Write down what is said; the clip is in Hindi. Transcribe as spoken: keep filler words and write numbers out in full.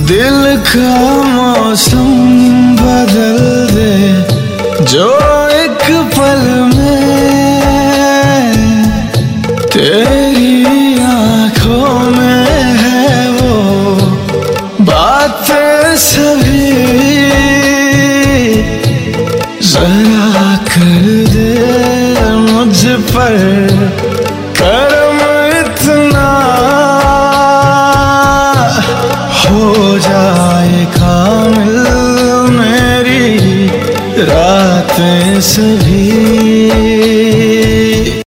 दिल का मौसम बदल दे जो एक पल में, तेरी आंखों में है वो बातें सभी, जरा कर दे मुझ पर करम इतना, हो जाए कामिल मेरी रातें सभी।